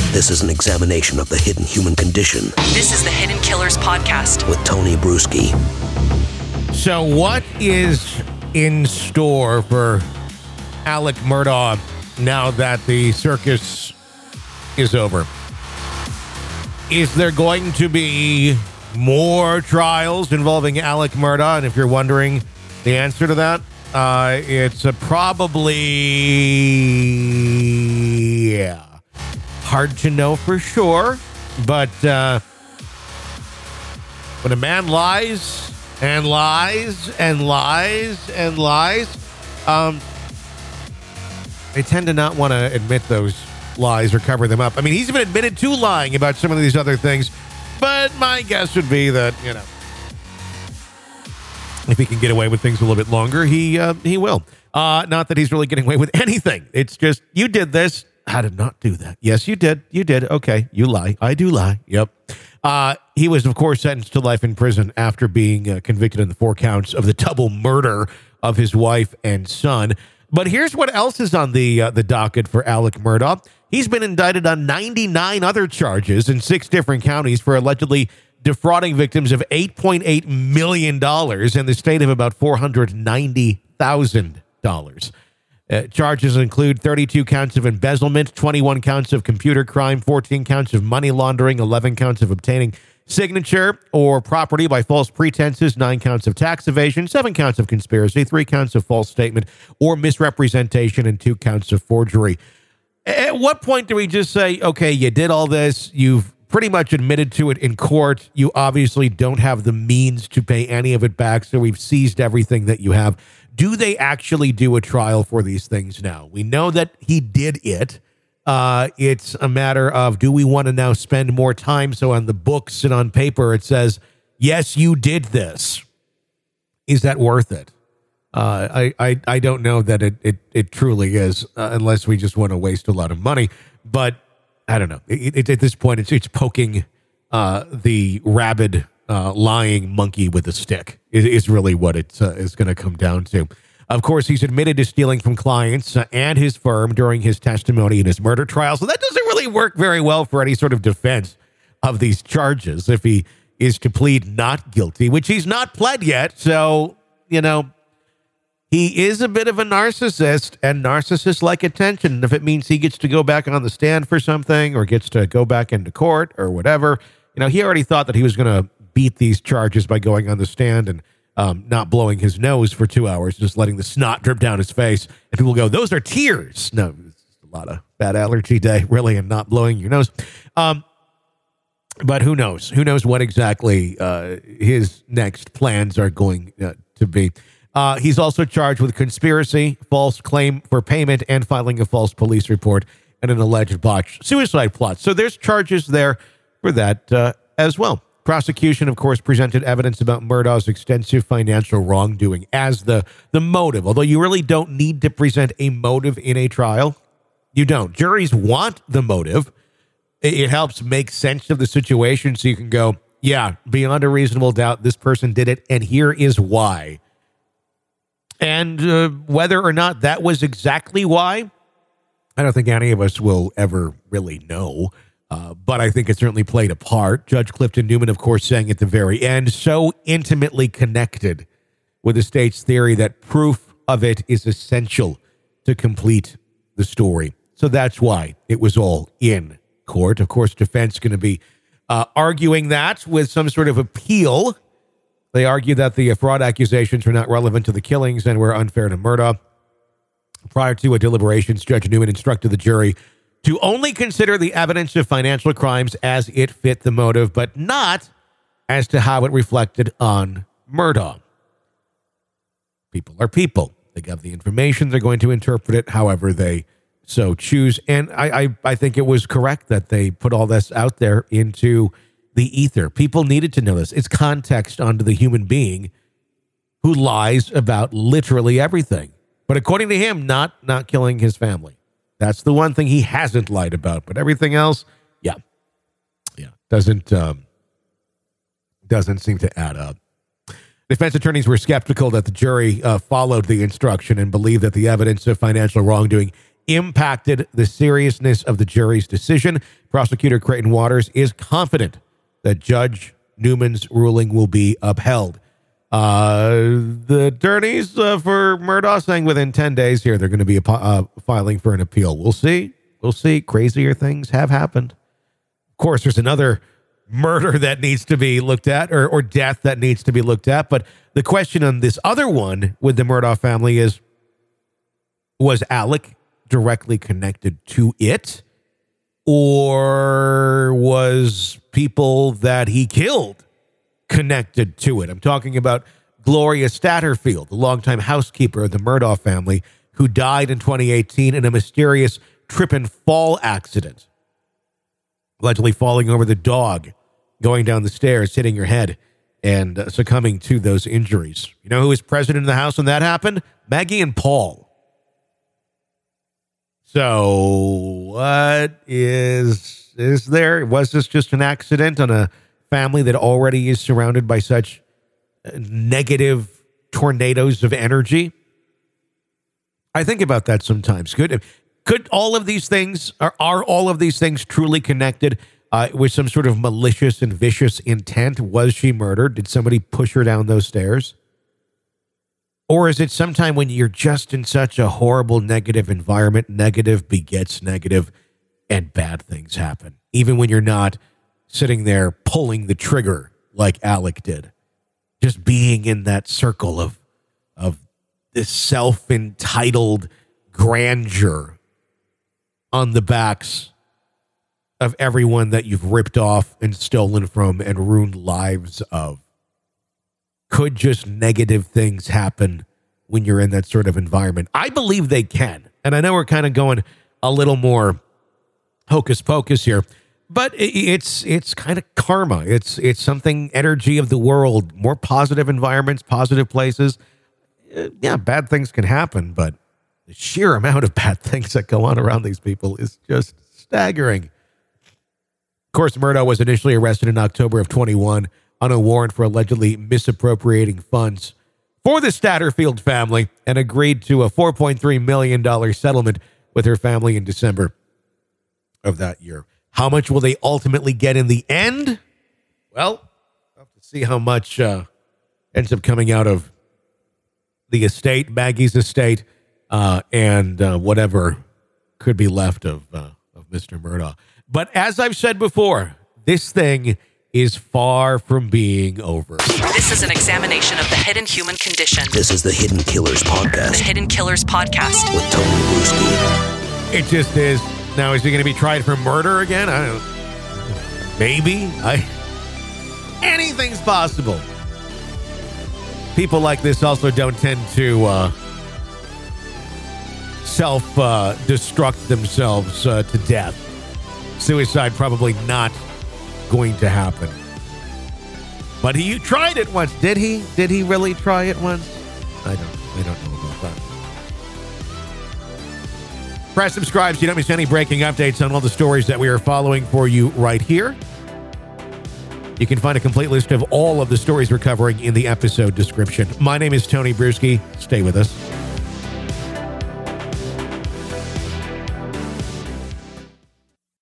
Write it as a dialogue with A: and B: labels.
A: This is an examination of the hidden human condition.
B: This is the Hidden Killers Podcast
A: with Tony Bruschi.
C: So what is in store for Alec Murdaugh now that the circus is over? Is there going to be more trials involving Alec Murdaugh? And if you're wondering the answer to that, it's probably, hard to know for sure. But when a man lies and lies and lies and lies, they tend to not want to admit those lies or cover them up. I mean, he's even admitted to lying about some of these other things, but my guess would be that, if he can get away with things a little bit longer, he will. Not that he's really getting away with anything. It's just, you did this. I did not do that. Yes, you did. You did. Okay, you lie. I do lie. Yep. He was, of course, sentenced to life in prison after being convicted in the 4 counts of the double murder of his wife and son. But here's what else is on the docket for Alec Murdaugh. He's been indicted on 99 other charges in 6 different counties for allegedly defrauding victims of $8.8 million in the state of about $490,000. Charges include 32 counts of embezzlement, 21 counts of computer crime, 14 counts of money laundering, 11 counts of obtaining signature or property by false pretenses, 9 counts of tax evasion, 7 counts of conspiracy, 3 counts of false statement or misrepresentation, and 2 counts of forgery. At what point do we just say, okay, you did all this, you've pretty much admitted to it in court, you obviously don't have the means to pay any of it back, so we've seized everything that you have. Do they actually do a trial for these things now? We know that he did it. It's a matter of, do we want to now spend more time so on the books and on paper it says, yes, you did this. Is that worth it? I don't know that it truly is, unless we just want to waste a lot of money. But I don't know. At this point, it's poking the rabid lying monkey with a stick is really what it's going to come down to. Of course, he's admitted to stealing from clients and his firm during his testimony in his murder trial. So that doesn't really work very well for any sort of defense of these charges if he is to plead not guilty, which he's not pled yet. So, he is a bit of a narcissist, and narcissists like attention. And if it means he gets to go back on the stand for something or gets to go back into court or whatever, he already thought that he was going to beat these charges by going on the stand and not blowing his nose for 2 hours, just letting the snot drip down his face. And people go, those are tears. No, it's a lot of bad allergy day, really, and not blowing your nose. But who knows? Who knows what exactly his next plans are going to be. He's also charged with conspiracy, false claim for payment, and filing a false police report and an alleged botched suicide plot. So there's charges there for that as well. Prosecution, of course, presented evidence about Murdaugh's extensive financial wrongdoing as the motive, although you really don't need to present a motive in a trial. You don't. Juries want the motive. It helps make sense of the situation so you can go, yeah, beyond a reasonable doubt, this person did it, and here is why. And whether or not that was exactly why, I don't think any of us will ever really know. But I think it certainly played a part. Judge Clifton Newman, of course, saying at the very end, so intimately connected with the state's theory that proof of it is essential to complete the story. So that's why it was all in court. Of course, defense going to be arguing that with some sort of appeal. They argue that the fraud accusations were not relevant to the killings and were unfair to Murdaugh. Prior to deliberations, Judge Newman instructed the jury to only consider the evidence of financial crimes as it fit the motive, but not as to how it reflected on Murdaugh. People are people. They have the information. They're going to interpret it however they so choose. And I think it was correct that they put all this out there into the ether. People needed to know this. It's context onto the human being who lies about literally everything. But according to him, not killing his family. That's the one thing he hasn't lied about. But everything else, yeah, doesn't seem to add up. Defense attorneys were skeptical that the jury followed the instruction and believed that the evidence of financial wrongdoing impacted the seriousness of the jury's decision. Prosecutor Creighton Waters is confident that Judge Newman's ruling will be upheld. The attorneys for Murdaugh saying within 10 days here they're going to be filing for an appeal. We'll see. We'll see. Crazier things have happened. Of course, there's another murder that needs to be looked at, or death that needs to be looked at. But the question on this other one with the Murdaugh family is, was Alec directly connected to it? Or was people that he killed connected to it? I'm talking about Gloria Statterfield, the longtime housekeeper of the Murdaugh family, who died in 2018 in a mysterious trip and fall accident, allegedly falling over the dog, going down the stairs, hitting her head, and succumbing to those injuries. You know who was president of the house when that happened? Maggie and Paul. So what is there? Was this just an accident on a family that already is surrounded by such negative tornadoes of energy? I think about that sometimes. Could all of these things, are all of these things truly connected with some sort of malicious and vicious intent? Was she murdered? Did somebody push her down those stairs? Or is it sometime when you're just in such a horrible negative environment, negative begets negative, and bad things happen, even when you're not sitting there pulling the trigger like Alec did? Just being in that circle of this self-entitled grandeur on the backs of everyone that you've ripped off and stolen from and ruined lives of. Could just negative things happen when you're in that sort of environment? I believe they can. And I know we're kind of going a little more hocus pocus here, but it's kind of karma. It's something, energy of the world, more positive environments, positive places. Yeah, bad things can happen, but the sheer amount of bad things that go on around these people is just staggering. Of course, Murdaugh was initially arrested in October of 21 on a warrant for allegedly misappropriating funds for the Statterfield family and agreed to a $4.3 million settlement with her family in December of that year. How much will they ultimately get in the end? Well, we'll have to see how much ends up coming out of the estate, Maggie's estate, and whatever could be left of Mr. Murdaugh. But as I've said before, this thing is far from being over.
B: This is an examination of the hidden human condition.
A: This is the Hidden Killers Podcast.
B: The Hidden Killers Podcast.
A: With Tony Bruski.
C: It just is. Now, is he going to be tried for murder again? I don't know. Maybe. Anything's possible. People like this also don't tend to self-destruct themselves to death. Suicide probably not going to happen. But he tried it once. Did he? Did he really try it once? I don't know about that. Press subscribe so you don't miss any breaking updates on all the stories that we are following for you right here. You can find a complete list of all of the stories we're covering in the episode description. My name is Tony Bruski. Stay with us.